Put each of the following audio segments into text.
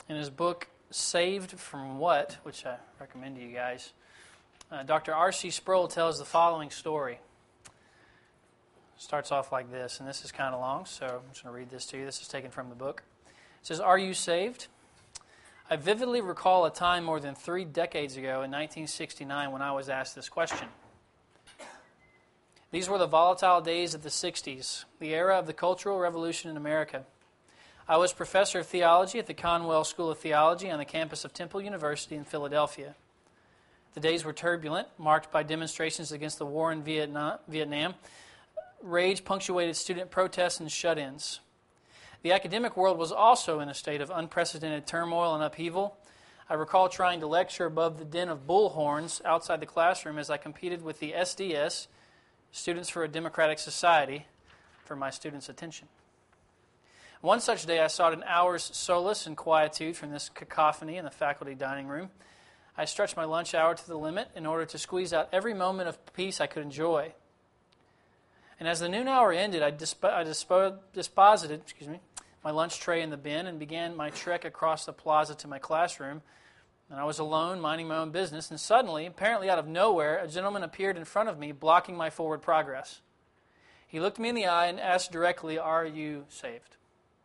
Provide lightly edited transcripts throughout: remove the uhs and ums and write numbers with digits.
In his book, Saved from What, which I recommend to you guys, Dr. R.C. Sproul tells the following story. Starts off like this, and this is kind of long, so I'm just going to read this to you. This is taken from the book. It says, "Are you saved? I vividly recall a time more than 3 decades ago in 1969 when I was asked this question. These were the volatile days of the 60s, the era of the Cultural Revolution in America. I was professor of theology at the Conwell School of Theology on the campus of Temple University in Philadelphia. The days were turbulent, marked by demonstrations against the war in Vietnam, rage punctuated student protests and shut-ins. The academic world was also in a state of unprecedented turmoil and upheaval. I recall trying to lecture above the din of bullhorns outside the classroom as I competed with the SDS, Students for a Democratic Society, for my students' attention. One such day I sought an hour's solace and quietude from this cacophony in the faculty dining room. I stretched my lunch hour to the limit in order to squeeze out every moment of peace I could enjoy. And as the noon hour ended, I deposited my lunch tray in the bin and began my trek across the plaza to my classroom. And I was alone, minding my own business, and suddenly, apparently out of nowhere, a gentleman appeared in front of me, blocking my forward progress. He looked me in the eye and asked directly, "Are you saved?"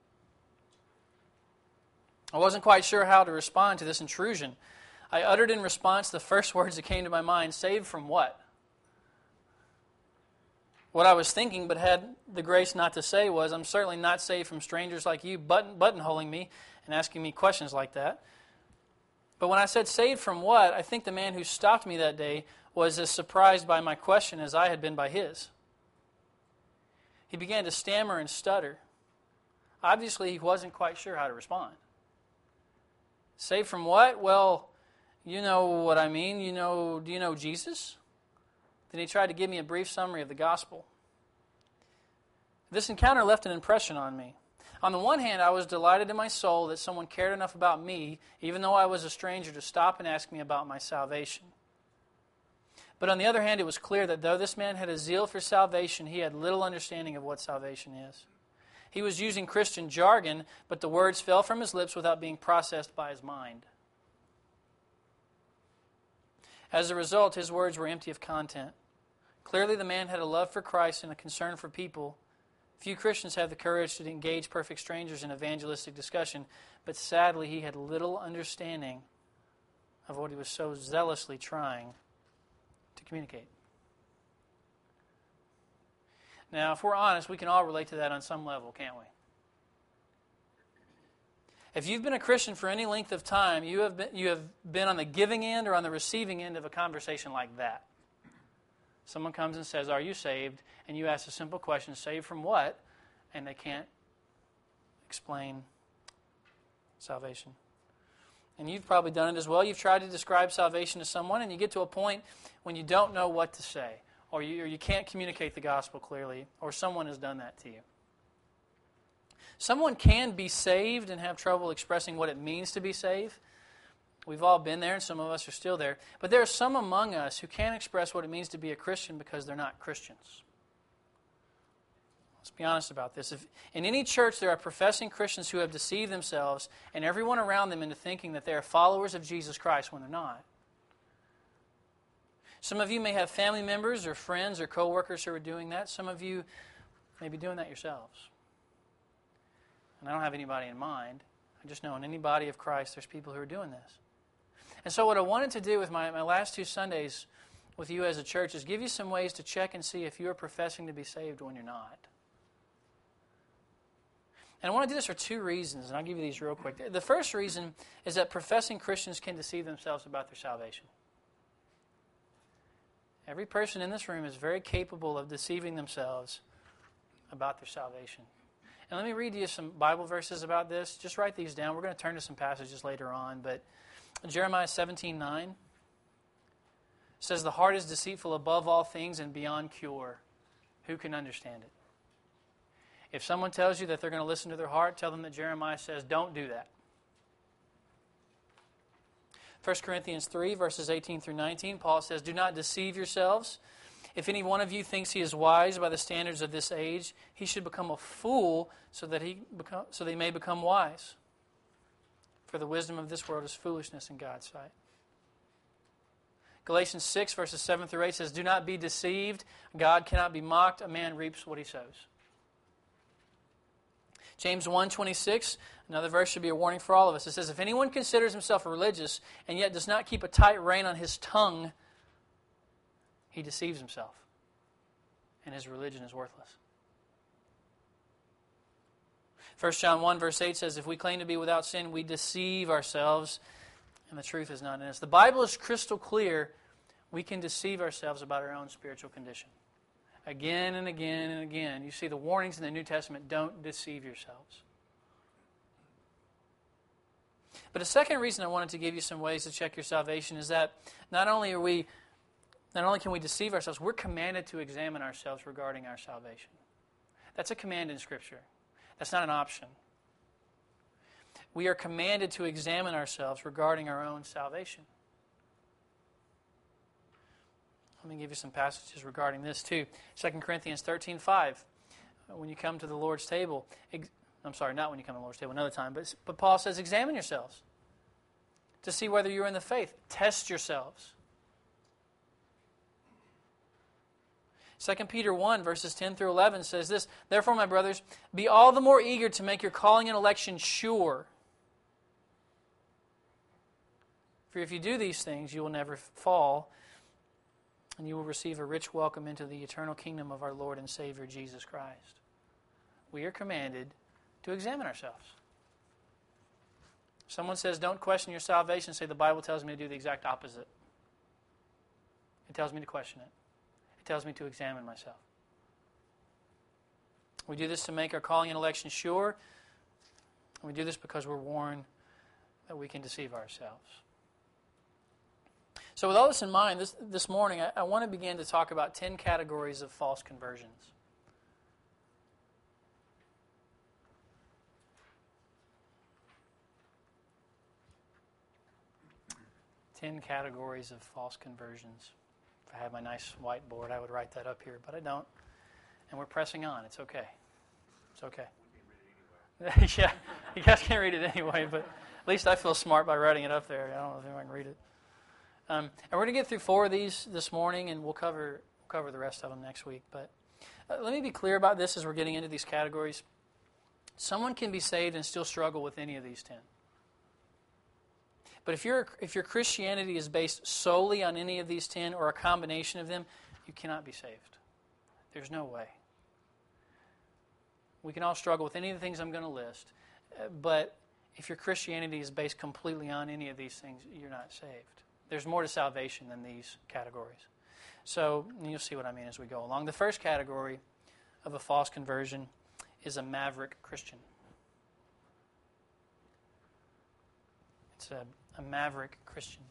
I wasn't quite sure how to respond to this intrusion. I uttered in response the first words that came to my mind, "Saved from what?" What I was thinking, but had the grace not to say, was, "I'm certainly not saved from strangers like you buttonholing me and asking me questions like that." But when I said saved from what, I think the man who stopped me that day was as surprised by my question as I had been by his. He began to stammer and stutter. Obviously, he wasn't quite sure how to respond. Saved from what? Well, you know what I mean. Do you know Jesus? Then he tried to give me a brief summary of the gospel. This encounter left an impression on me. On the one hand, I was delighted in my soul that someone cared enough about me, even though I was a stranger, to stop and ask me about my salvation. But on the other hand, it was clear that though this man had a zeal for salvation, he had little understanding of what salvation is. He was using Christian jargon, but the words fell from his lips without being processed by his mind. As a result, his words were empty of content. Clearly, the man had a love for Christ and a concern for people. Few Christians have the courage to engage perfect strangers in evangelistic discussion, but sadly, he had little understanding of what he was so zealously trying to communicate. Now, if we're honest, we can all relate to that on some level, can't we? If you've been a Christian for any length of time, you have been on the giving end or on the receiving end of a conversation like that. Someone comes and says, "Are you saved?" And you ask a simple question, "Saved from what?" And they can't explain salvation. And you've probably done it as well. You've tried to describe salvation to someone, and you get to a point when you don't know what to say, or you can't communicate the gospel clearly, or someone has done that to you. Someone can be saved and have trouble expressing what it means to be saved. We've all been there, and some of us are still there. But there are some among us who can't express what it means to be a Christian because they're not Christians. Let's be honest about this. If in any church there are professing Christians who have deceived themselves and everyone around them into thinking that they are followers of Jesus Christ when they're not. Some of you may have family members or friends or co-workers who are doing that. Some of you may be doing that yourselves. And I don't have anybody in mind. I just know in any body of Christ there's people who are doing this. And so what I wanted to do with my last 2 Sundays with you as a church is give you some ways to check and see if you're professing to be saved when you're not. And I want to do this for 2 reasons, and I'll give you these real quick. The first reason is that professing Christians can deceive themselves about their salvation. Every person in this room is very capable of deceiving themselves about their salvation. And let me read you some Bible verses about this. Just write these down. We're going to turn to some passages later on, but Jeremiah 17:9 says, "The heart is deceitful above all things and beyond cure. Who can understand it?" If someone tells you that they're going to listen to their heart, tell them that Jeremiah says, don't do that. 1 Corinthians 3, verses 18 through 19, Paul says, "Do not deceive yourselves. If any one of you thinks he is wise by the standards of this age, he should become a fool so that he may become wise." For the wisdom of this world is foolishness in God's sight. Galatians 6, verses 7 through 8 says, Do not be deceived. God cannot be mocked. A man reaps what he sows. James 1:26, another verse should be a warning for all of us. It says, If anyone considers himself religious and yet does not keep a tight rein on his tongue, he deceives himself, and his religion is worthless. 1 John 1, verse 8 says, If we claim to be without sin, we deceive ourselves, and the truth is not in us. The Bible is crystal clear. We can deceive ourselves about our own spiritual condition. Again and again and again. You see the warnings in the New Testament, don't deceive yourselves. But a second reason I wanted to give you some ways to check your salvation is that not only can we deceive ourselves, we're commanded to examine ourselves regarding our salvation. That's a command in Scripture. That's not an option. We are commanded to examine ourselves regarding our own salvation. Let me give you some passages regarding this too. 2 Corinthians 13:5. When you come to the Lord's table, I'm sorry, not when you come to the Lord's table, another time, but Paul says, examine yourselves to see whether you're in the faith. Test yourselves. 2 Peter 1, verses 10 through 11 says this, Therefore, my brothers, be all the more eager to make your calling and election sure. For if you do these things, you will never fall, and you will receive a rich welcome into the eternal kingdom of our Lord and Savior, Jesus Christ. We are commanded to examine ourselves. Someone says, don't question your salvation. Say, the Bible tells me to do the exact opposite. It tells me to question it. It tells me to examine myself. We do this to make our calling and election sure. And we do this because we're warned that we can deceive ourselves. So with all this in mind, this morning, I want to begin to talk about 10 categories of false conversions. 10 categories of false conversions. If I had my nice whiteboard, I would write that up here, but I don't. And we're pressing on. It's okay. It's okay. Yeah, you guys can't read it anyway, but at least I feel smart by writing it up there. I don't know if anyone can read it. And we're going to get through 4 of these this morning, and we'll cover the rest of them next week. But let me be clear about this as we're getting into these categories. Someone can be saved and still struggle with any of these 10. But if your Christianity is based solely on any of these 10 or a combination of them, you cannot be saved. There's no way. We can all struggle with any of the things I'm going to list, but if your Christianity is based completely on any of these things, you're not saved. There's more to salvation than these categories. So you'll see what I mean as we go along. The first category of a false conversion is a maverick Christian. It's a maverick Christian.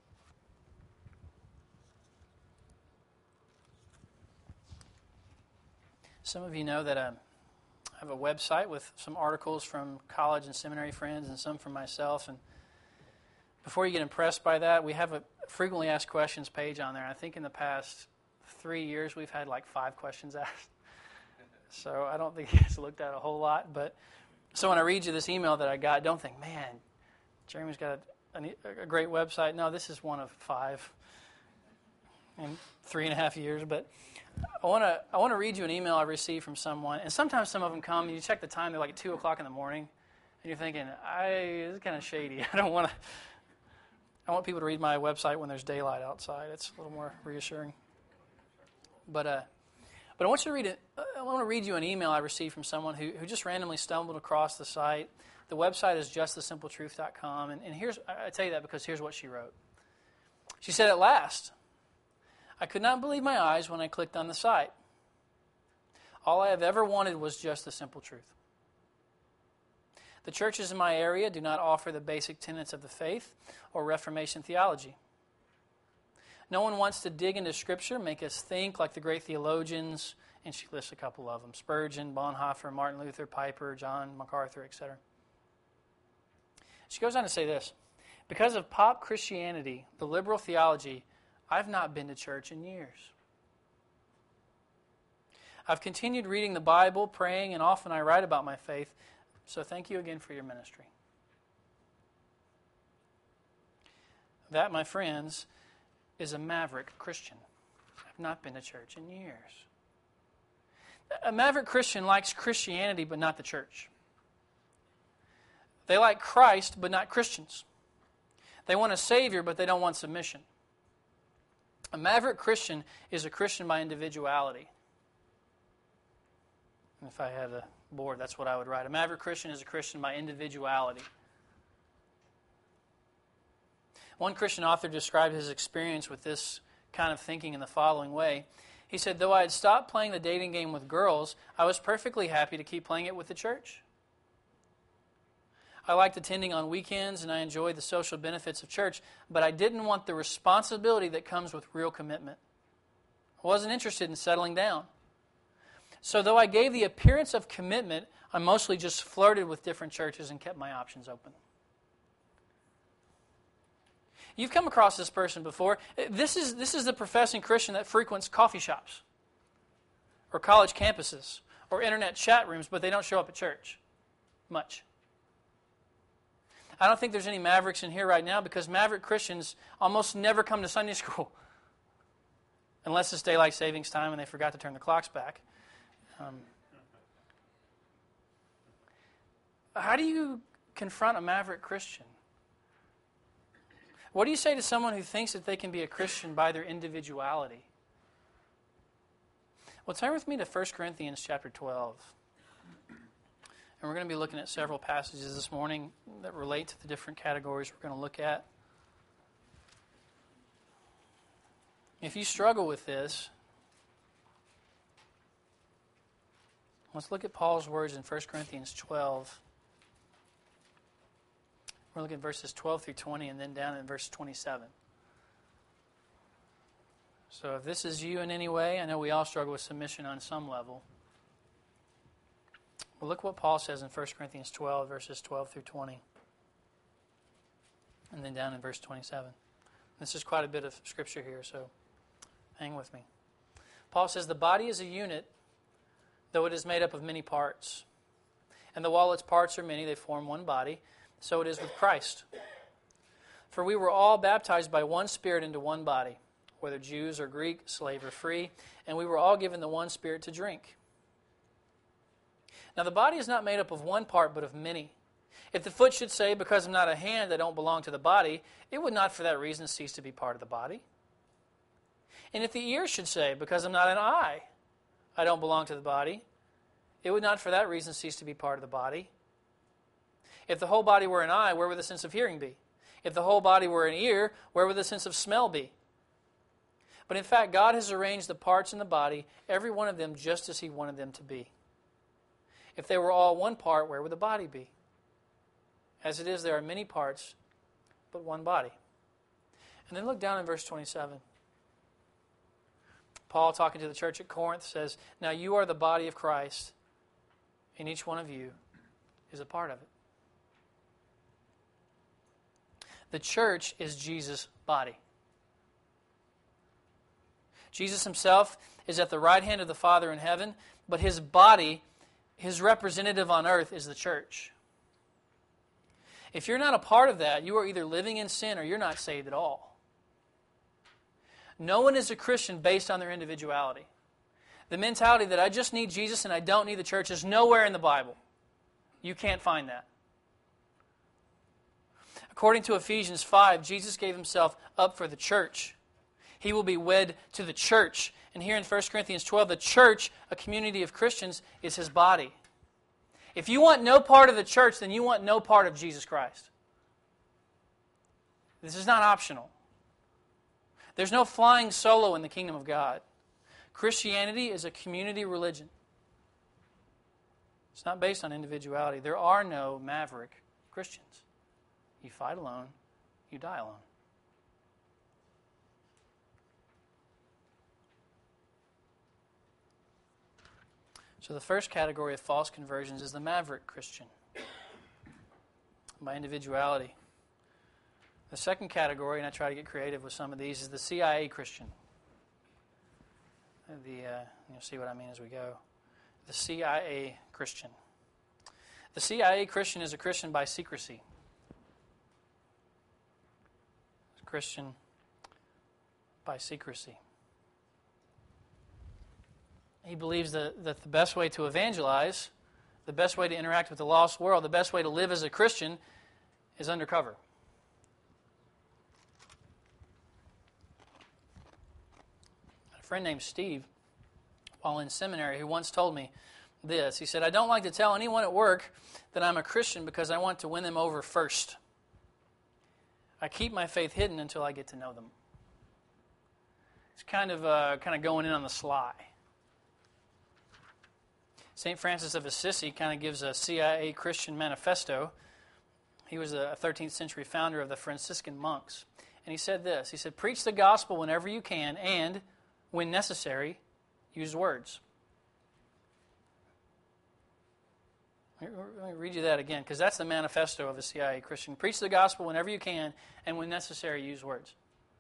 Some of you know that I have a website with some articles from college and seminary friends and some from myself. And before you get impressed by that, we have a frequently asked questions page on there. I think in the past 3 years we've had like 5 questions asked. So I don't think it's looked at a whole lot. But so when I read you this email that I got, don't think, man, Jeremy's got a great website. No, this is one of 5 in 3.5 years. But I want to read you an email I received from someone. And sometimes some of them come, and you check the time, they're like 2 o'clock in the morning. And you're thinking, this is kind of shady. I want people to read my website when there's daylight outside. It's a little more reassuring. But I want you to read it. I want to read you an email I received from someone who just randomly stumbled across the site. The website is justthesimpletruth.com, and I tell you that because here's what she wrote. She said, "At last, I could not believe my eyes when I clicked on the site. All I have ever wanted was just the simple truth. The churches in my area do not offer the basic tenets of the faith or Reformation theology. No one wants to dig into Scripture, make us think like the great theologians," and she lists a couple of them, Spurgeon, Bonhoeffer, Martin Luther, Piper, John MacArthur, etc. She goes on to say this, "Because of pop Christianity, the liberal theology, I've not been to church in years. I've continued reading the Bible, praying, and often I write about my faith, so thank you again for your ministry." That, my friends, is a maverick Christian. I've not been to church in years. A maverick Christian likes Christianity but not the church. They like Christ but not Christians. They want a Savior but they don't want submission. A maverick Christian is a Christian by individuality. If I had a board, that's what I would write. A maverick Christian is a Christian by individuality. One Christian author described his experience with this kind of thinking in the following way. He said, though I had stopped playing the dating game with girls, I was perfectly happy to keep playing it with the church. I liked attending on weekends and I enjoyed the social benefits of church, but I didn't want the responsibility that comes with real commitment. I wasn't interested in settling down. So though I gave the appearance of commitment, I mostly just flirted with different churches and kept my options open. You've come across this person before. This is the professing Christian that frequents coffee shops or college campuses or internet chat rooms, but they don't show up at church much. I don't think there's any mavericks in here right now because maverick Christians almost never come to Sunday school unless it's daylight savings time and they forgot to turn the clocks back. How do you confront a maverick Christian? What do you say to someone who thinks that they can be a Christian by their individuality? Well, turn with me to 1 Corinthians chapter 12. And we're going to be looking at several passages this morning that relate to the different categories we're going to look at. If you struggle with this, let's look at Paul's words in 1 Corinthians 12. We're looking at verses 12 through 20 and then down in verse 27. So if this is you in any way, I know we all struggle with submission on some level. Well, look what Paul says in 1 Corinthians 12, verses 12 through 20. And then down in verse 27. This is quite a bit of scripture here, so hang with me. Paul says, the body is a unit, though it is made up of many parts. And though all its parts are many, they form one body. So it is with Christ. For we were all baptized by one Spirit into one body, whether Jews or Greek, slave or free, and we were all given the one Spirit to drink. Now the body is not made up of one part, but of many. If the foot should say, because I'm not a hand, I don't belong to the body, it would not for that reason cease to be part of the body. And if the ear should say, because I'm not an eye, I don't belong to the body, it would not for that reason cease to be part of the body. If the whole body were an eye, where would the sense of hearing be? If the whole body were an ear, where would the sense of smell be? But in fact, God has arranged the parts in the body, every one of them just as He wanted them to be. If they were all one part, where would the body be? As it is, there are many parts, but one body. And then look down in verse 27. Paul, talking to the church at Corinth, says, now you are the body of Christ, and each one of you is a part of it. The church is Jesus' body. Jesus Himself is at the right hand of the Father in heaven, but His body, His representative on earth, is the church. If you're not a part of that, you are either living in sin or you're not saved at all. No one is a Christian based on their individuality. The mentality that I just need Jesus and I don't need the church is nowhere in the Bible. You can't find that. According to Ephesians 5, Jesus gave Himself up for the church. He will be wed to the church. And here in 1 Corinthians 12, the church, a community of Christians, is His body. If you want no part of the church, then you want no part of Jesus Christ. This is not optional. There's no flying solo in the kingdom of God. Christianity is a community religion. It's not based on individuality. There are no maverick Christians. You fight alone, you die alone. So the first category of false conversions is the maverick Christian, by individuality. The second category, and I try to get creative with some of these, is the CIA Christian. You'll see what I mean as we go. The CIA Christian. The CIA Christian is a Christian by secrecy. Christian by secrecy. He believes that the best way to evangelize, the best way to interact with the lost world, the best way to live as a Christian is undercover. A friend named Steve, while in seminary, who once told me this. He said, "I don't like to tell anyone at work that I'm a Christian because I want to win them over first. I keep my faith hidden until I get to know them." It's kind of going in on the sly. St. Francis of Assisi kind of gives a CIA Christian manifesto. He was a 13th century founder of the Franciscan monks. And he said this. He said, "Preach the gospel whenever you can and, when necessary, use words." Let me read you that again, because that's the manifesto of a CIA Christian. Preach the gospel whenever you can, and when necessary, use words.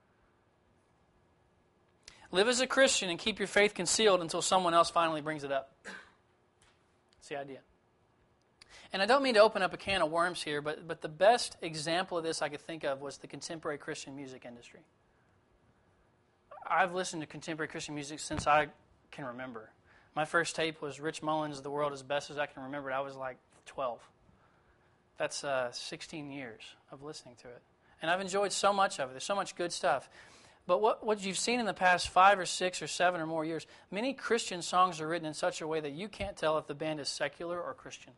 Live as a Christian and keep your faith concealed until someone else finally brings it up. That's the idea. And I don't mean to open up a can of worms here, but the best example of this I could think of was the contemporary Christian music industry. I've listened to contemporary Christian music since I can remember. My first tape was Rich Mullins' The World as Best as I Can Remember It. I was like 12. That's 16 years of listening to it. And I've enjoyed so much of it. There's so much good stuff. But what you've seen in the past 5 or 6 or 7 or more years, many Christian songs are written in such a way that you can't tell if the band is secular or Christian.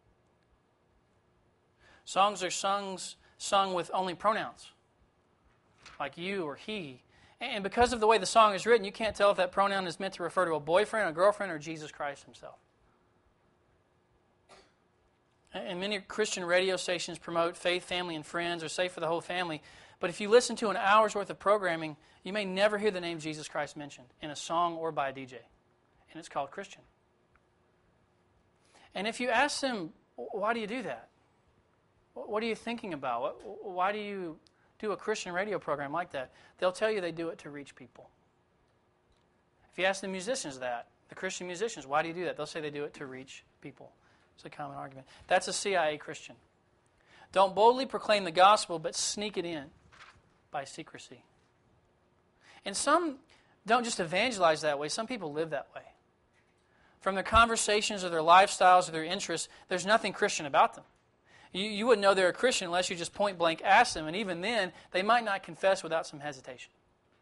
Songs are sung with only pronouns, like you or he. And because of the way the song is written, you can't tell if that pronoun is meant to refer to a boyfriend, a girlfriend, or Jesus Christ himself. And many Christian radio stations promote faith, family, and friends, or safe for the whole family. But if you listen to an hour's worth of programming, you may never hear the name Jesus Christ mentioned in a song or by a DJ. And it's called Christian. And if you ask them, why do you do that? What are you thinking about? Why do you do a Christian radio program like that? They'll tell you they do it to reach people. If you ask the musicians that, the Christian musicians, why do you do that? They'll say they do it to reach people. It's a common argument. That's a CIA Christian. Don't boldly proclaim the gospel, but sneak it in by secrecy. And some don't just evangelize that way. Some people live that way. From their conversations or their lifestyles or their interests, there's nothing Christian about them. You wouldn't know they're a Christian unless you just point blank ask them, and even then, they might not confess without some hesitation.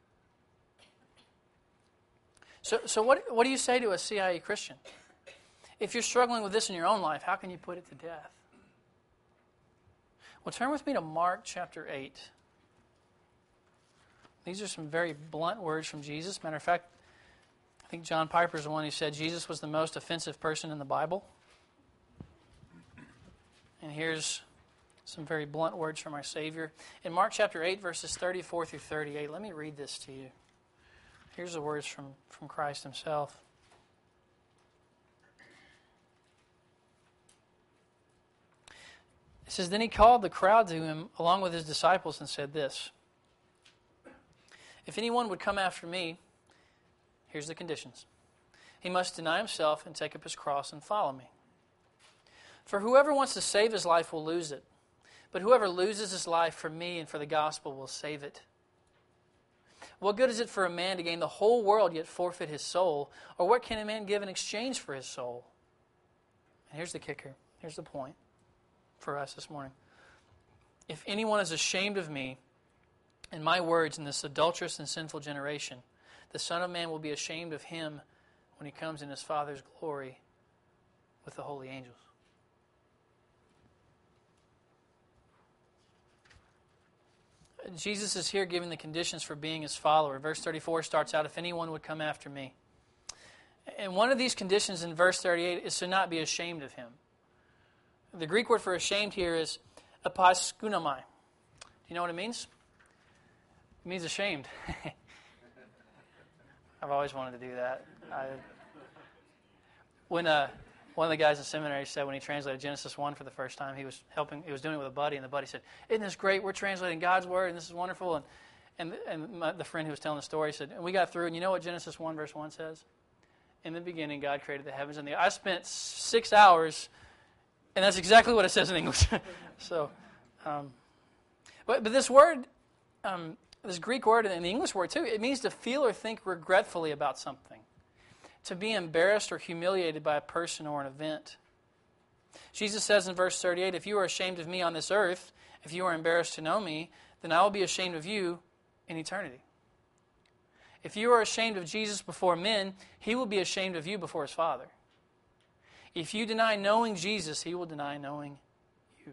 So what do you say to a CIA Christian? If you're struggling with this in your own life, how can you put it to death? Well, turn with me to Mark chapter 8. These are some very blunt words from Jesus. Matter of fact, I think John Piper is the one who said Jesus was the most offensive person in the Bible. And here's some very blunt words from our Savior. In Mark chapter 8, verses 34 through 38, let me read this to you. Here's the words from Christ himself. It says, "Then he called the crowd to him along with his disciples and said this, 'If anyone would come after me,' here's the conditions, 'he must deny himself and take up his cross and follow me. For whoever wants to save his life will lose it, but whoever loses his life for me and for the gospel will save it. What good is it for a man to gain the whole world yet forfeit his soul? Or what can a man give in exchange for his soul?'" And here's the kicker. Here's the point for us this morning. "If anyone is ashamed of me and my words in this adulterous and sinful generation, the Son of Man will be ashamed of him when he comes in his Father's glory with the holy angels." Jesus is here giving the conditions for being his follower. Verse 34 starts out, "If anyone would come after me." And one of these conditions in verse 38 is to not be ashamed of him. The Greek word for ashamed here is aposkunamai. Do you know what it means? It means ashamed. I've always wanted to do that. When one of the guys in seminary said when he translated Genesis 1 for the first time, he was doing it with a buddy, and the buddy said, "Isn't this great? We're translating God's word, and this is wonderful." And the friend who was telling the story said, and we got through, and you know what Genesis 1 verse 1 says? "In the beginning, God created the heavens and the earth." I spent 6 hours, and that's exactly what it says in English. So, but this word this Greek word and the English word too, it means to feel or think regretfully about something, to be embarrassed or humiliated by a person or an event. Jesus says in verse 38, if you are ashamed of me on this earth, if you are embarrassed to know me, then I will be ashamed of you in eternity. If you are ashamed of Jesus before men, he will be ashamed of you before his Father. If you deny knowing Jesus, he will deny knowing you.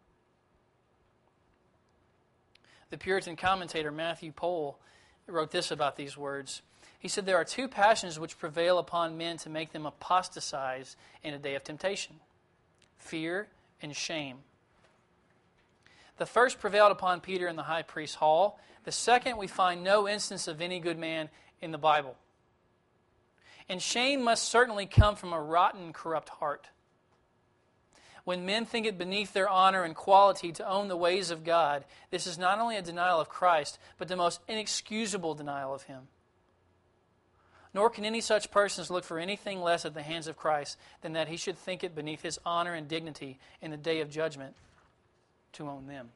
The Puritan commentator Matthew Pohl wrote this about these words. He said, there are two passions which prevail upon men to make them apostatize in a day of temptation: fear and shame. The first prevailed upon Peter in the high priest's hall. The second, we find no instance of any good man in the Bible. And shame must certainly come from a rotten, corrupt heart. When men think it beneath their honor and quality to own the ways of God, this is not only a denial of Christ, but the most inexcusable denial of him. Nor can any such persons look for anything less at the hands of Christ than that he should think it beneath his honor and dignity in the day of judgment to own them.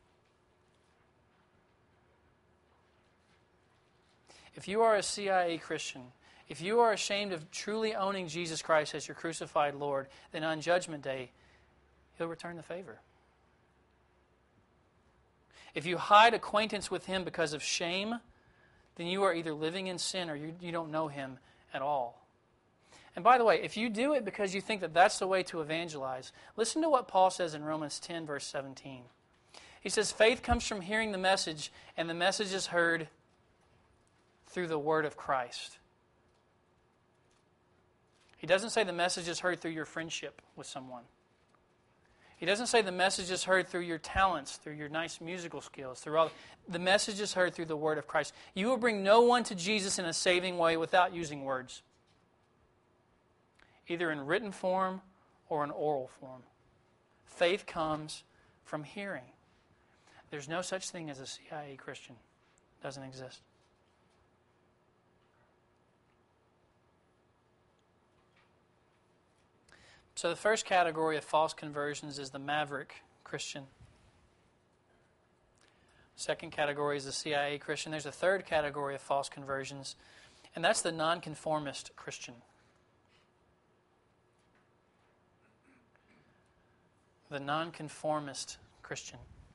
If you are a CIA Christian, if you are ashamed of truly owning Jesus Christ as your crucified Lord, then on Judgment Day, he'll return the favor. If you hide acquaintance with him because of shame, then you are either living in sin or you don't know him at all. And by the way, if you do it because you think that that's the way to evangelize, listen to what Paul says in Romans 10, verse 17. He says, faith comes from hearing the message, and the message is heard through the word of Christ. He doesn't say the message is heard through your friendship with someone. He doesn't say the message is heard through your talents, through your nice musical skills, through all. The message is heard through the word of Christ. You will bring no one to Jesus in a saving way without using words, either in written form or in oral form. Faith comes from hearing. There's no such thing as a CIA Christian. It doesn't exist. So the first category of false conversions is the maverick Christian. Second category is the CIA Christian. There's a third category of false conversions, and that's the nonconformist Christian. The nonconformist Christian.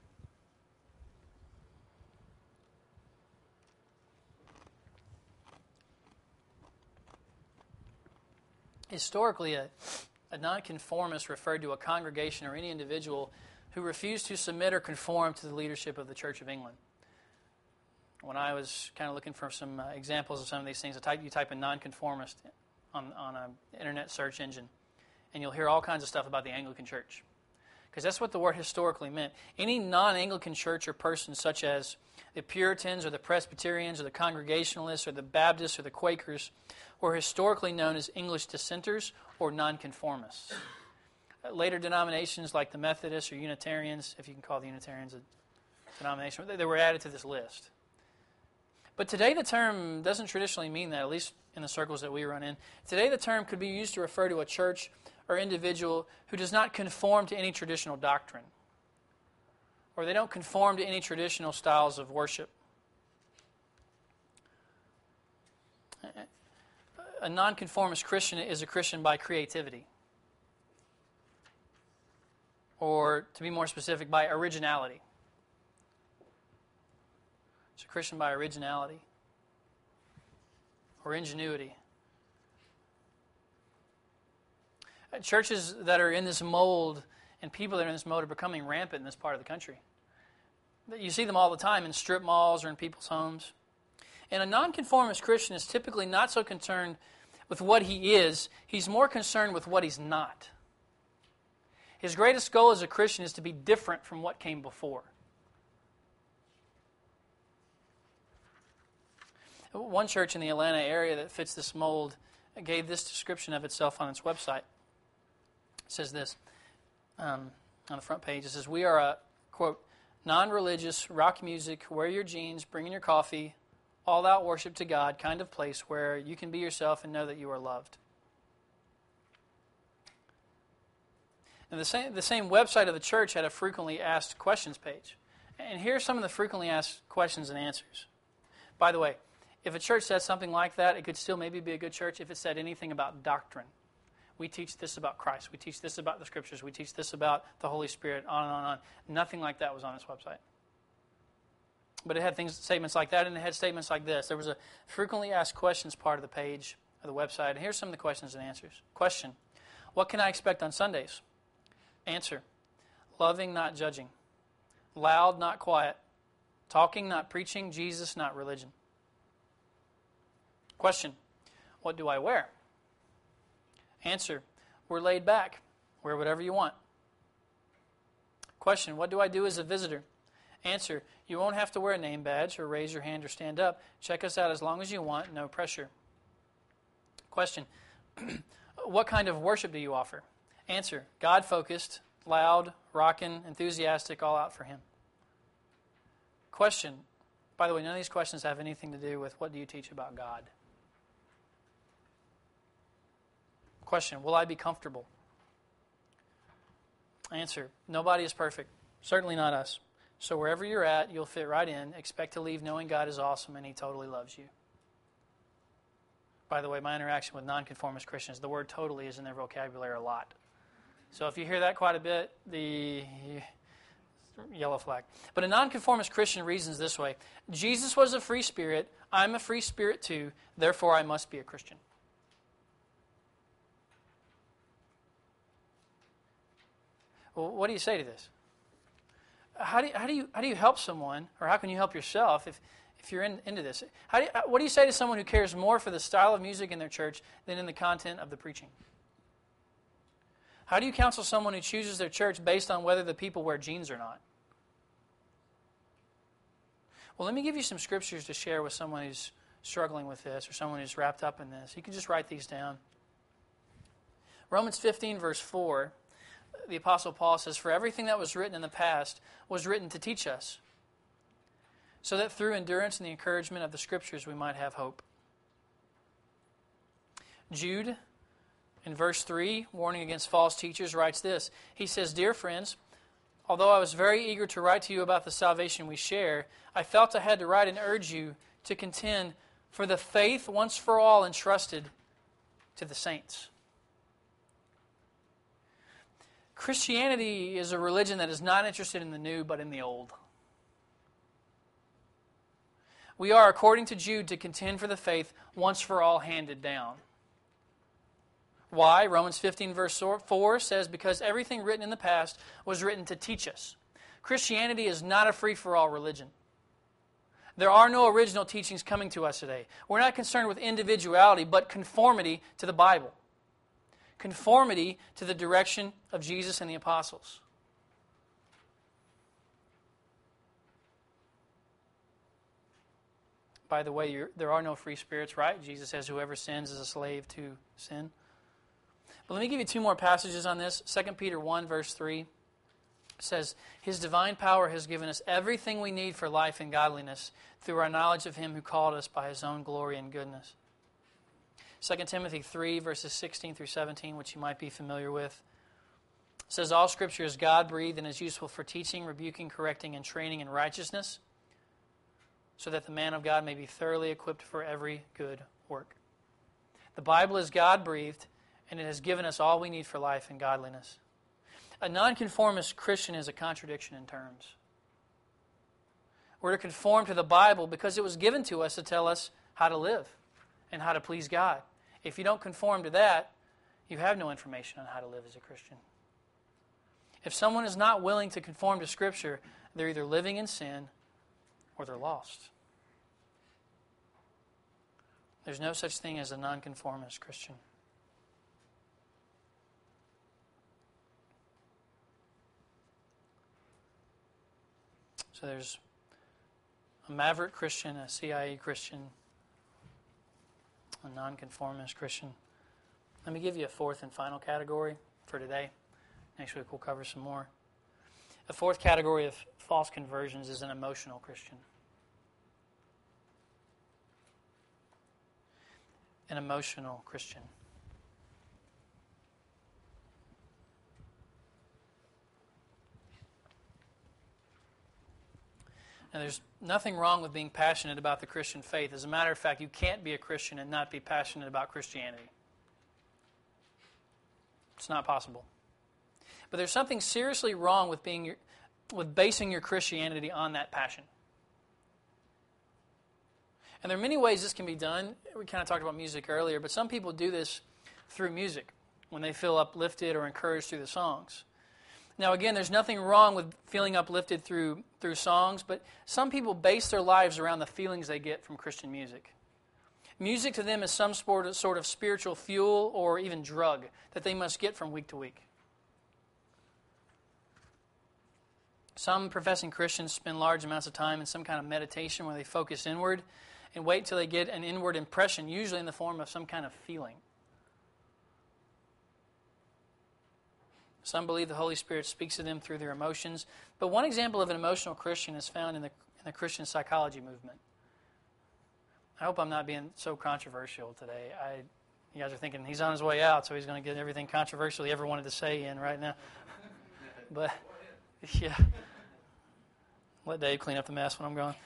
Historically, a nonconformist referred to a congregation or any individual who refused to submit or conform to the leadership of the Church of England. When I was kind of looking for some examples of some of these things, you type in nonconformist on an internet search engine, and you'll hear all kinds of stuff about the Anglican Church. Because that's what the word historically meant. Any non-Anglican church or person, such as the Puritans or the Presbyterians or the Congregationalists or the Baptists or the Quakers, were historically known as English dissenters or nonconformists. Later denominations like the Methodists or Unitarians, if you can call the Unitarians a denomination, they were added to this list. But today the term doesn't traditionally mean that, at least in the circles that we run in. Today the term could be used to refer to a church or individual who does not conform to any traditional doctrine, or they don't conform to any traditional styles of worship. A nonconformist Christian is a Christian by creativity, or to be more specific, by originality. It's a Christian by originality or ingenuity. Churches that are in this mold and people that are in this mode are becoming rampant in this part of the country. You see them all the time in strip malls or in people's homes. And a nonconformist Christian is typically not so concerned with what he is. He's more concerned with what he's not. His greatest goal as a Christian is to be different from what came before. One church in the Atlanta area that fits this mold gave this description of itself on its website. It says this on the front page. It says, "We are a, quote, non-religious, rock music, wear your jeans, bring in your coffee, all-out worship to God kind of place where you can be yourself and know that you are loved." And the same website of the church had a frequently asked questions page. And here are some of the frequently asked questions and answers. By the way, if a church said something like that, it could still maybe be a good church if it said anything about doctrine. We teach this about Christ. We teach this about the Scriptures. We teach this about the Holy Spirit, on and on and on. Nothing like that was on its website. But it had statements like that, and it had statements like this. There was a frequently asked questions part of the page of the website. And here's some of the questions and answers. Question: what can I expect on Sundays? Answer: loving, not judging. Loud, not quiet. Talking, not preaching. Jesus, not religion. Question: what do I wear? Answer: we're laid back. Wear whatever you want. Question: what do I do as a visitor? Answer: you won't have to wear a name badge or raise your hand or stand up. Check us out as long as you want, no pressure. Question: what kind of worship do you offer? Answer: God-focused, loud, rockin', enthusiastic, all out for Him. Question: by the way, none of these questions have anything to do with what do you teach about God. Question: will I be comfortable? Answer: nobody is perfect. Certainly not us. So wherever you're at, you'll fit right in. Expect to leave knowing God is awesome and He totally loves you. By the way, my interaction with nonconformist Christians, the word totally is in their vocabulary a lot. So if you hear that quite a bit, the yellow flag. But a nonconformist Christian reasons this way: Jesus was a free spirit. I'm a free spirit too. Therefore, I must be a Christian. Well, what do you say to this? How do you help someone, or how can you help yourself if you're into this? What do you say to someone who cares more for the style of music in their church than in the content of the preaching? How do you counsel someone who chooses their church based on whether the people wear jeans or not? Well, let me give you some scriptures to share with someone who's struggling with this or someone who's wrapped up in this. You can just write these down. Romans 15, verse 4. The Apostle Paul says, for everything that was written in the past was written to teach us, so that through endurance and the encouragement of the Scriptures we might have hope. Jude, in verse 3, warning against false teachers, writes this. He says, dear friends, although I was very eager to write to you about the salvation we share, I felt I had to write and urge you to contend for the faith once for all entrusted to the saints. Christianity is a religion that is not interested in the new, but in the old. We are, according to Jude, to contend for the faith once for all handed down. Why? Romans 15, verse 4 says, because everything written in the past was written to teach us. Christianity is not a free-for-all religion. There are no original teachings coming to us today. We're not concerned with individuality, but conformity to the Bible. Conformity to the direction of Jesus and the apostles. By the way, there are no free spirits, right? Jesus says whoever sins is a slave to sin. But let me give you two more passages on this. 2 Peter 1, verse 3 says, his divine power has given us everything we need for life and godliness through our knowledge of Him who called us by His own glory and goodness. 2 Timothy 3, verses 16 through 17, which you might be familiar with, says, all Scripture is God-breathed and is useful for teaching, rebuking, correcting, and training in righteousness, so that the man of God may be thoroughly equipped for every good work. The Bible is God-breathed, and it has given us all we need for life and godliness. A nonconformist Christian is a contradiction in terms. We're to conform to the Bible because it was given to us to tell us how to live and how to please God. If you don't conform to that, you have no information on how to live as a Christian. If someone is not willing to conform to Scripture, they're either living in sin or they're lost. There's no such thing as a nonconformist Christian. So there's a maverick Christian, a CIA Christian, a nonconformist Christian. Let me give you a fourth and final category for today. Next week we'll cover some more. A fourth category of false conversions is an emotional Christian. An emotional Christian. Now, there's nothing wrong with being passionate about the Christian faith. As a matter of fact, you can't be a Christian and not be passionate about Christianity. It's not possible. But there's something seriously wrong with basing your Christianity on that passion. And there are many ways this can be done. We kind of talked about music earlier, but some people do this through music when they feel uplifted or encouraged through the songs. Now, again, there's nothing wrong with feeling uplifted through songs, but some people base their lives around the feelings they get from Christian music. Music to them is some sort of spiritual fuel or even drug that they must get from week to week. Some professing Christians spend large amounts of time in some kind of meditation where they focus inward and wait till they get an inward impression, usually in the form of some kind of feeling. Some believe the Holy Spirit speaks to them through their emotions, but one example of an emotional Christian is found in the Christian psychology movement. I hope I'm not being so controversial today. You guys are thinking he's on his way out, so he's going to get everything controversial he ever wanted to say in right now. But, yeah. Let Dave clean up the mess when I'm gone.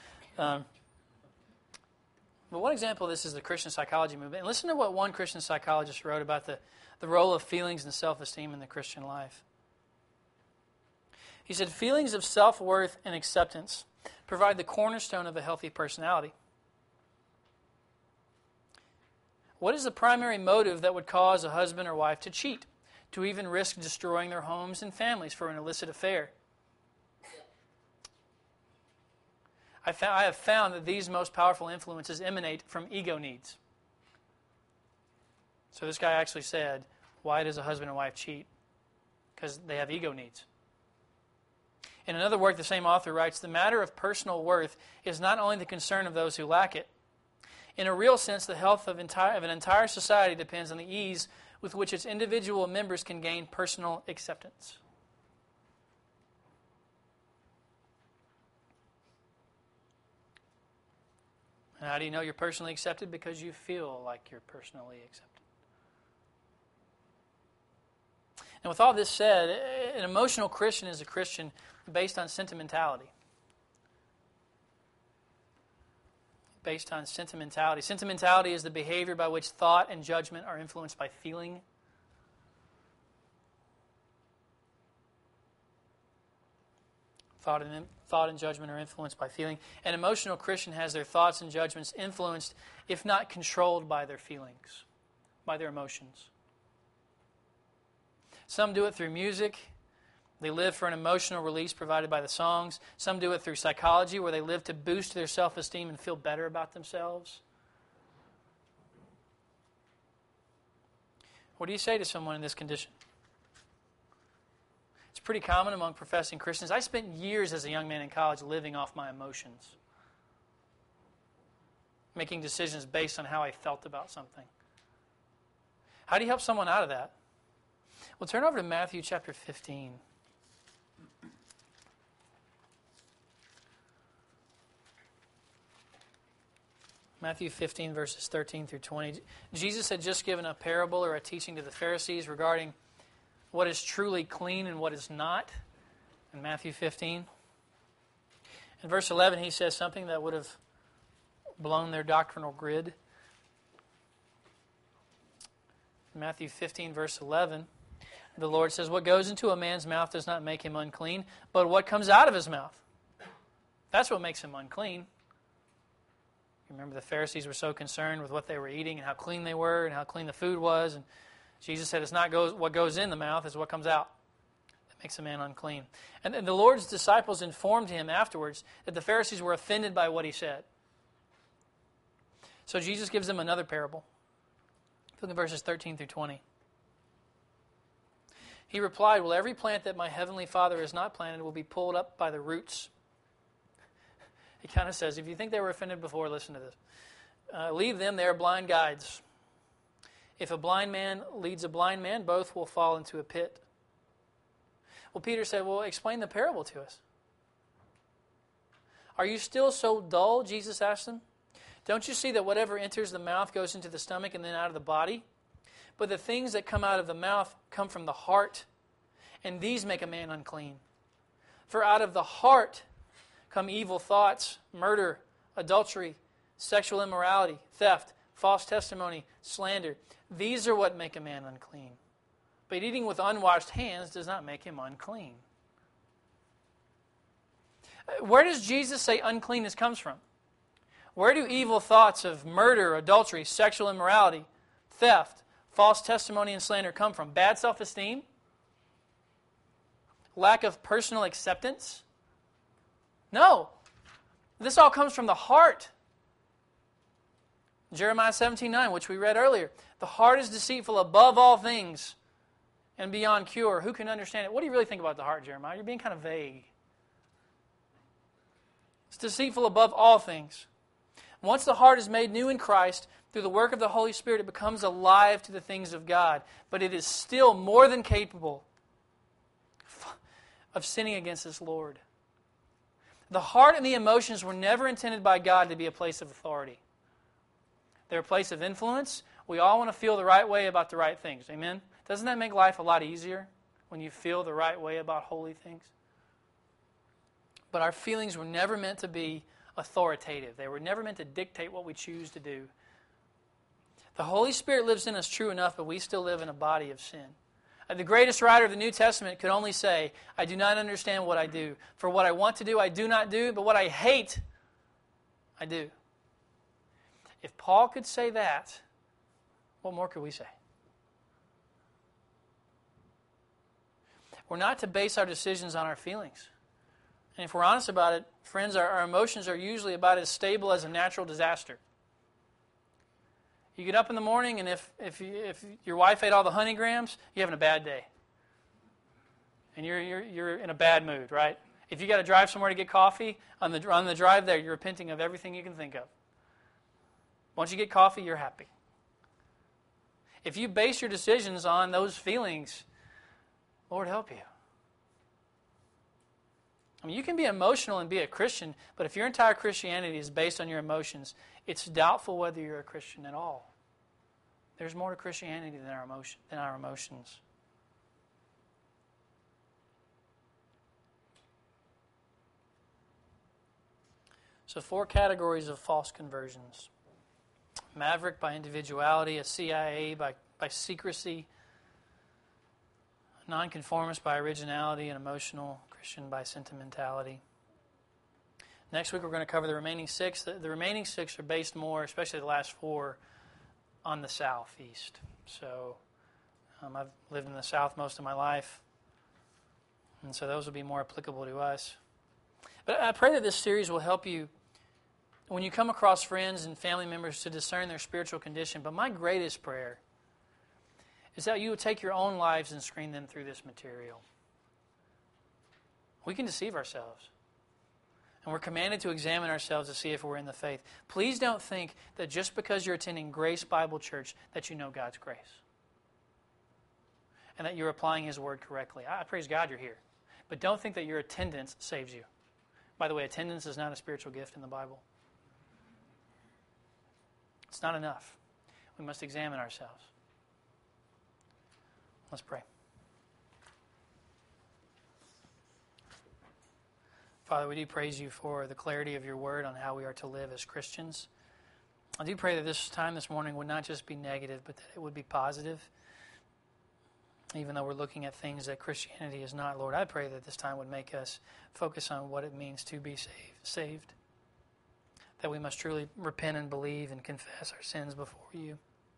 But one example of this is the Christian psychology movement. And listen to what one Christian psychologist wrote about the role of feelings and self-esteem in the Christian life. He said, feelings of self-worth and acceptance provide the cornerstone of a healthy personality. What is the primary motive that would cause a husband or wife to cheat, to even risk destroying their homes and families for an illicit affair? I have found that these most powerful influences emanate from ego needs. So this guy actually said, why does a husband and wife cheat? Because they have ego needs. In another work, the same author writes, the matter of personal worth is not only the concern of those who lack it. In a real sense, the health of an entire society depends on the ease with which its individual members can gain personal acceptance. And how do you know you're personally accepted? Because you feel like you're personally accepted. And with all this said, an emotional Christian is a Christian based on sentimentality. Based on sentimentality. Sentimentality is the behavior by which thought and judgment are influenced by feeling. Thought and judgment are influenced by feeling. An emotional Christian has their thoughts and judgments influenced, if not controlled, by their feelings, by their emotions. Some do it through music. They live for an emotional release provided by the songs. Some do it through psychology, where they live to boost their self-esteem and feel better about themselves. What do you say to someone in this condition? It's pretty common among professing Christians. I spent years as a young man in college living off my emotions, making decisions based on how I felt about something. How do you help someone out of that? Well, turn over to Matthew chapter 15. Matthew 15, verses 13 through 20. Jesus had just given a parable or a teaching to the Pharisees regarding what is truly clean and what is not in Matthew 15. In verse 11, he says something that would have blown their doctrinal grid. Matthew 15, verse 11, the Lord says, what goes into a man's mouth does not make him unclean, but what comes out of his mouth. That's what makes him unclean. Remember, the Pharisees were so concerned with what they were eating and how clean they were and how clean the food was. And Jesus said it's not what goes in the mouth, it's what comes out that makes a man unclean. And the Lord's disciples informed him afterwards that the Pharisees were offended by what he said. So Jesus gives them another parable. Look at verses 13 through 20. He replied, well, every plant that my heavenly Father has not planted will be pulled up by the roots. He kind of says, if you think they were offended before, listen to this. Leave them, they are blind guides. If a blind man leads a blind man, both will fall into a pit. Well, Peter said, well, explain the parable to us. Are you still so dull? Jesus asked them. Don't you see that whatever enters the mouth goes into the stomach and then out of the body? But the things that come out of the mouth come from the heart, and these make a man unclean. For out of the heart come evil thoughts, murder, adultery, sexual immorality, theft, false testimony, slander. These are what make a man unclean. But eating with unwashed hands does not make him unclean. Where does Jesus say uncleanness comes from? Where do evil thoughts of murder, adultery, sexual immorality, theft, false testimony, and slander come from? Bad self-esteem? Lack of personal acceptance? No. This all comes from the heart. Jeremiah 17:9, which we read earlier. The heart is deceitful above all things and beyond cure. Who can understand it? What do you really think about the heart, Jeremiah? You're being kind of vague. It's deceitful above all things. Once the heart is made new in Christ, through the work of the Holy Spirit, it becomes alive to the things of God. But it is still more than capable of sinning against this Lord. The heart and the emotions were never intended by God to be a place of authority. They're a place of influence. We all want to feel the right way about the right things. Amen? Doesn't that make life a lot easier when you feel the right way about holy things? But our feelings were never meant to be authoritative. They were never meant to dictate what we choose to do. The Holy Spirit lives in us, true enough, but we still live in a body of sin. The greatest writer of the New Testament could only say, I do not understand what I do. For what I want to do, I do not do, but what I hate, I do. If Paul could say that, what more could we say? We're not to base our decisions on our feelings. And if we're honest about it, friends, our emotions are usually about as stable as a natural disaster. You get up in the morning, and if your wife ate all the honeygrams, you're having a bad day. And you're in a bad mood, right? If you got to drive somewhere to get coffee, on the drive there, you're repenting of everything you can think of. Once you get coffee, you're happy. If you base your decisions on those feelings, Lord help you. I mean, you can be emotional and be a Christian, but if your entire Christianity is based on your emotions, it's doubtful whether you're a Christian at all. There's more to Christianity than our emotions. So 4 categories of false conversions. Maverick by individuality, a CIA by secrecy, a nonconformist by originality, an emotional Christian by sentimentality. Next week we're going to cover the remaining 6. The remaining 6 are based more, especially the last 4, on the southeast. So I've lived in the south most of my life, and so those will be more applicable to us. But I pray that this series will help you when you come across friends and family members to discern their spiritual condition. But my greatest prayer is that you would take your own lives and screen them through this material. We can deceive ourselves. And we're commanded to examine ourselves to see if we're in the faith. Please don't think that just because you're attending Grace Bible Church that you know God's grace. And that you're applying His Word correctly. I praise God you're here. But don't think that your attendance saves you. By the way, attendance is not a spiritual gift in the Bible. It's not enough. We must examine ourselves. Let's pray. Father, we do praise you for the clarity of your word on how we are to live as Christians. I do pray that this time this morning would not just be negative, but that it would be positive. Even though we're looking at things that Christianity is not, Lord, I pray that this time would make us focus on what it means to be saved. That we must truly repent and believe and confess our sins before you.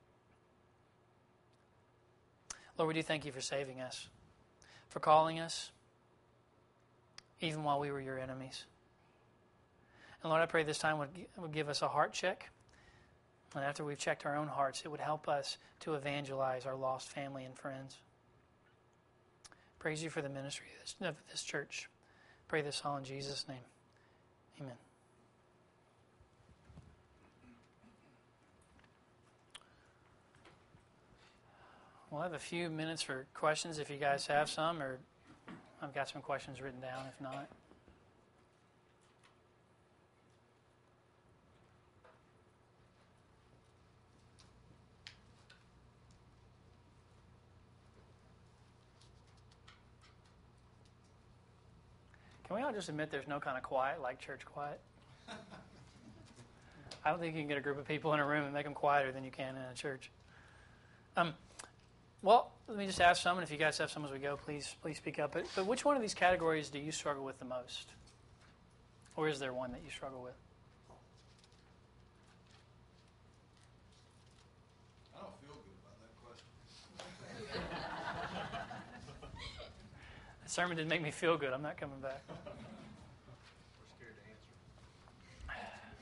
Lord, we do thank you for saving us, for calling us, even while we were your enemies. And Lord, I pray this time would give us a heart check. And after we've checked our own hearts, it would help us to evangelize our lost family and friends. Praise you for the ministry of this church. Pray this all in Jesus' name. Amen. We'll have a few minutes for questions if you guys have some, or I've got some questions written down if not. Can we all just admit there's no kind of quiet like church quiet? I don't think you can get a group of people in a room and make them quieter than you can in a church. Well, let me just ask some, and if you guys have some as we go, please speak up. But which one of these categories do you struggle with the most? Or is there one that you struggle with? I don't feel good about that question. The sermon didn't make me feel good. I'm not coming back. We're scared to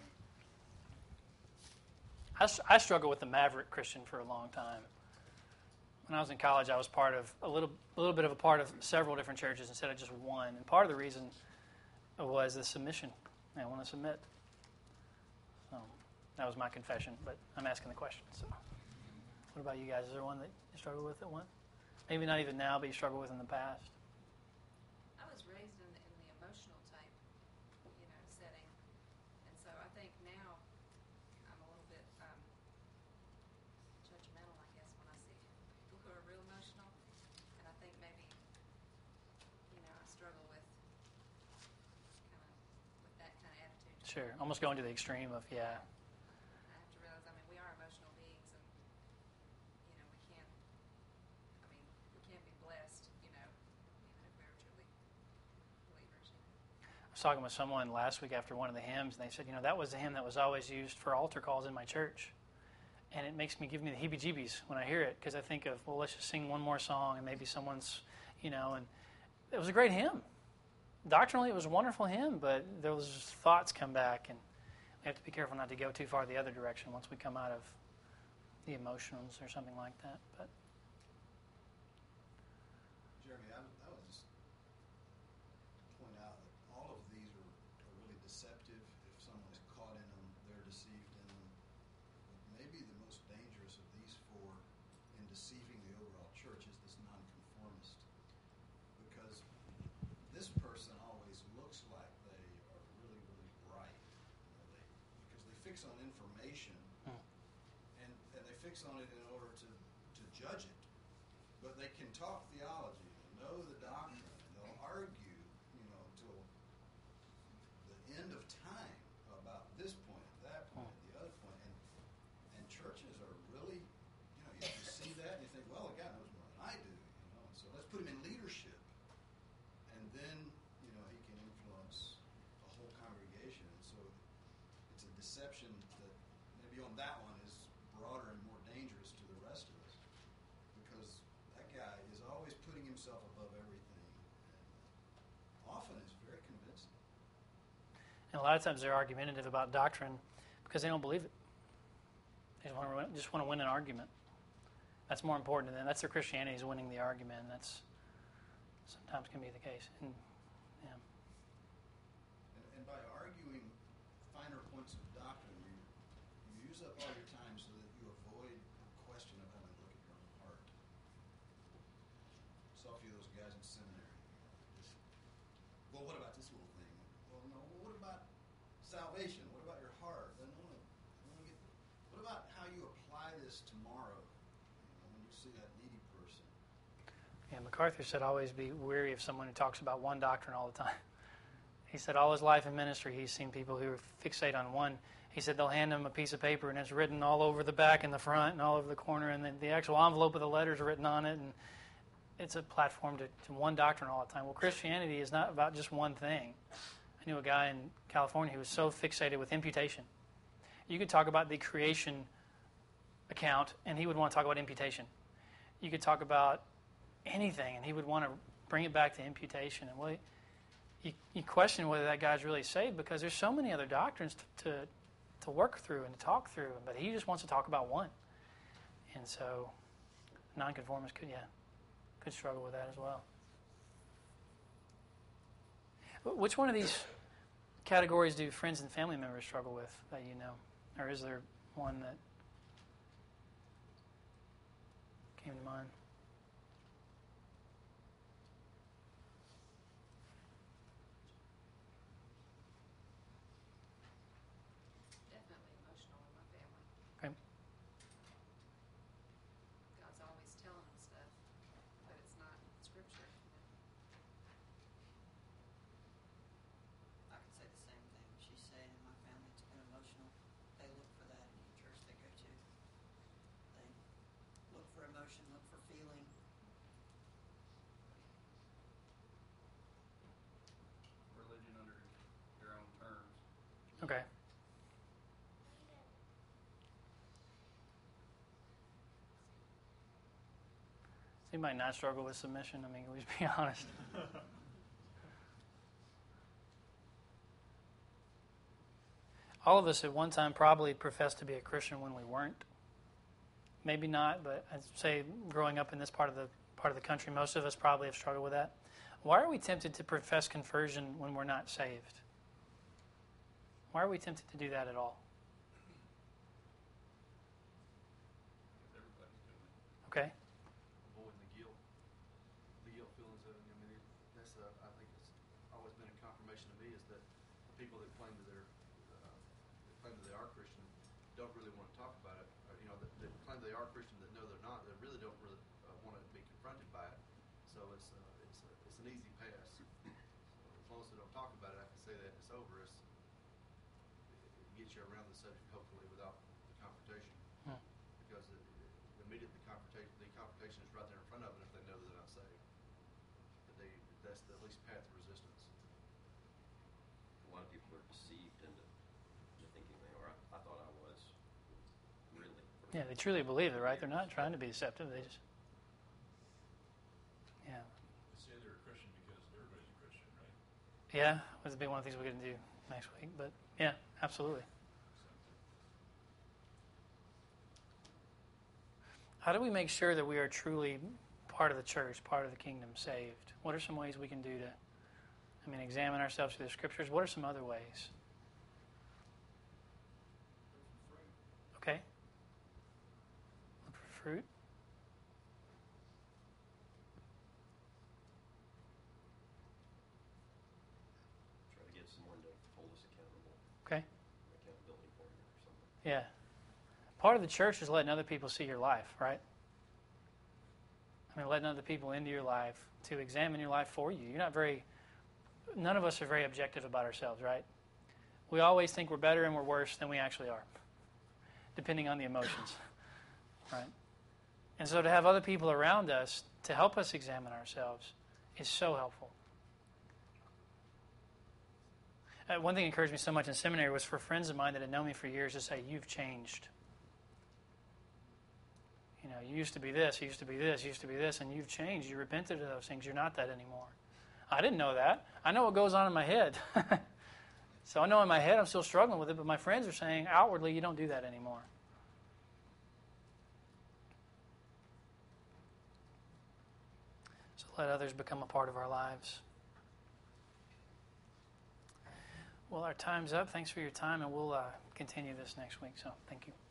answer. I struggled with the maverick Christian for a long time. When I was in college, I was part of a little bit of a part of several different churches instead of just one. And part of the reason was the submission. I want to submit. So that was my confession, but I'm asking the question. So, what about you guys? Is there one that you struggle with at one? Maybe not even now, but you struggle with in the past. I was raised in the emotional type, setting, and so I think now I'm a little bit judgmental, I guess, when I see people who are real emotional, and I think maybe, I struggle with that kind of attitude. Sure, almost going to the extreme of, yeah. I have to realize, we are emotional beings, and, we can be blessed, even if we're truly believers. I was talking with someone last week after one of the hymns, and they said, that was the hymn that was always used for altar calls in my church. And it give me the heebie-jeebies when I hear it, because I think of, well, let's just sing one more song, and maybe someone's, and it was a great hymn. Doctrinally, it was a wonderful hymn, but those thoughts come back, and we have to be careful not to go too far the other direction once we come out of the emotions or something like that. But Jeremy, I would just point out that all of these are really deceptive. If someone is caught in them, they're deceived in them. But maybe the most dangerous of these four in deceiving the overall church is this nonconformist. Because this person always looks like they are really, really bright. Because they fix on information, and they fix on it in order to judge it. But they can talk theology, they know the doctrine, and they'll argue, till the end of time about this point, that point, the other point. And churches are really, you see that and you think, well, the guy knows more than I do, and so let's put him in leadership. And then, he can influence a whole congregation. And so it's a deception that maybe on that one is broader and more dangerous to the rest of us. Because that guy is always putting himself above everything. And often it's very convincing. and a lot of times they're argumentative about doctrine because they don't believe it. They just want to win an argument. That's more important to them. That's their Christianity, is winning the argument. And that's sometimes can be the case. And by arguing finer points of doctrine, you use up all your time so that you avoid the question of having to look at your own heart. Saw a few of those guys in seminary. Well, what about this little thing? Well, no. Well, what about salvation? What about your heart? What about how you apply this tomorrow? When you see that needy person. Yeah, MacArthur said always be wary of someone who talks about one doctrine all the time. He said all his life in ministry he's seen people who fixate on one. He said they'll hand him a piece of paper and it's written all over the back and the front and all over the corner, and then the actual envelope of the letters are written on it, and it's a platform to one doctrine all the time. Well, Christianity is not about just one thing. I knew a guy in California who was so fixated with imputation. You could talk about the creation account and he would want to talk about imputation. You could talk about anything and he would want to bring it back to imputation. And well, you question whether that guy's really saved because there's so many other doctrines to work through and to talk through, but he just wants to talk about one. And so nonconformists could struggle with that as well. Which one of these categories do friends and family members struggle with that you know? Or is there one that came to mind? Definitely emotional in my family. Okay. God's always telling them stuff, but it's not scripture. Okay. So you might not struggle with submission. I mean, can we just be honest? All of us at one time probably professed to be a Christian when we weren't. Maybe not, but I'd say growing up in this part of the country, most of us probably have struggled with that. Why are we tempted to profess conversion when we're not saved? Why are we tempted to do that at all? Everybody's doing it. Okay. Avoiding the guilt feelings of it. I mean, that's I think it's always been a confirmation to me is that the people that claim that they are Christian don't really want to talk about it. Or, that claim they are Christian that know they're not. They really don't really want to be confronted by it. So it's an easy pass. So as long as they don't talk about it, I can say that it's over. It gets you around the subject hopefully without the confrontation. Because immediately the confrontation is right there in front of them if they know that they're not saved. But that's the least path of resistance. A lot of people are deceived into thinking they are. I thought I was. Really. Yeah, they truly believe it, right? They're not trying to be deceptive. They just, yeah. They say they're a Christian because everybody's a Christian, right? Yeah, this will be one of the things we're going to do next week. But yeah, absolutely. How do we make sure that we are truly part of the church, part of the kingdom, saved? What are some ways we can do to, examine ourselves through the scriptures? What are some other ways? Okay. Look for fruit. Try to get someone to hold us accountable. Okay. Accountability partner or something. Yeah. Part of the church is letting other people see your life, right? Letting other people into your life to examine your life for you. None of us are very objective about ourselves, right? We always think we're better and we're worse than we actually are, depending on the emotions, right? And so to have other people around us to help us examine ourselves is so helpful. One thing that encouraged me so much in seminary was for friends of mine that had known me for years to say, "You've changed. You used to be this, you used to be this, you used to be this, and you've changed. You repented of those things. You're not that anymore." I didn't know that. I know what goes on in my head. So I know in my head I'm still struggling with it, but my friends are saying outwardly, you don't do that anymore. So let others become a part of our lives. Well, our time's up. Thanks for your time, and we'll continue this next week. So thank you.